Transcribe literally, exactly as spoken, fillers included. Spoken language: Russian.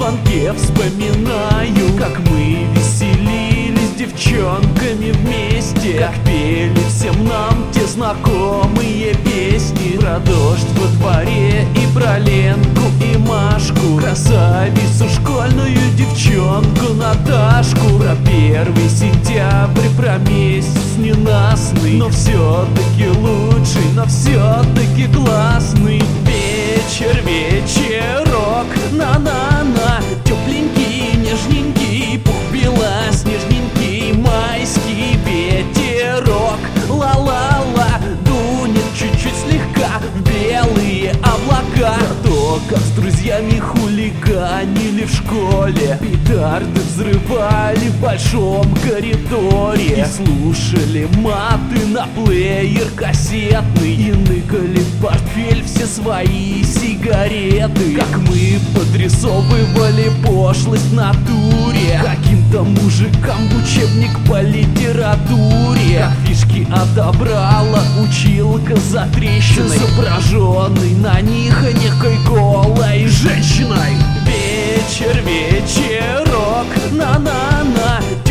звонке вспоминаю, как мы веселились с девчонками вместе, как пели всем нам те знакомые песни про дождь во дворе и про Ленку и Машку, красавицу школьную девчонку Наташку, про первый сентябрь, про месяц ненастный, но все-таки лучший, но все-таки классный. Вечер, вечерок, на-на-на, тепленький, нежненький, пух белоснежненький, майский ветерок, ла-ла-ла, дунет чуть-чуть слегка в белые облака. Про то, как с друзьями хулиганили в школе, петарды взрывали в большом коридоре и слушали маты на плеер кассетный, и ныкали в портфель все свои сигареты. Как мы подрисовывали пошлость в натуре каким-то мужикам в учебник по литературе, как фишки отобрала училка за трещиной, изображенный на них некой голой женщиной. Вечер, вечерок, на-на-на,